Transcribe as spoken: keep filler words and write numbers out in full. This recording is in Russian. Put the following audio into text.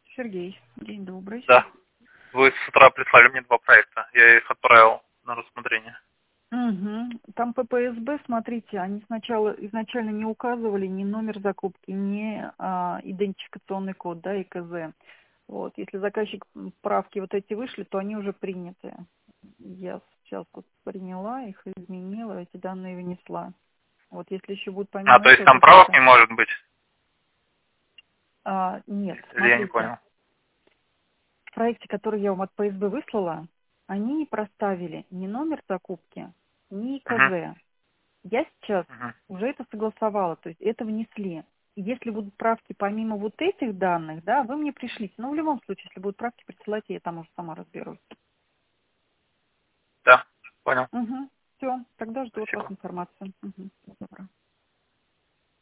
Сергей, день добрый. Да. Вы с утра прислали мне два проекта. Я их отправил на рассмотрение. Угу. Там по П С Б, смотрите, они сначала изначально не указывали ни номер закупки, ни а, идентификационный код, да, И К З. Вот, если заказчик правки вот эти вышли, то они уже приняты. Я сейчас вот приняла их, изменила, эти данные внесла. Вот, если еще будут А, помимо то есть этого там правок какие-то... не может быть? А, нет, Или я не смотрите, понял? в проекте, который я вам от П С Б выслала, они не проставили ни номер закупки, ни И К Угу. З. Я сейчас Угу. уже это согласовала, то есть это внесли. И если будут правки помимо вот этих данных, да, вы мне пришлите. Но в любом случае, если будут правки, присылайте, я там уже сама разберусь. Да, понял. Угу. Все, тогда жду от вас Спасибо. информацию. Угу. Добро.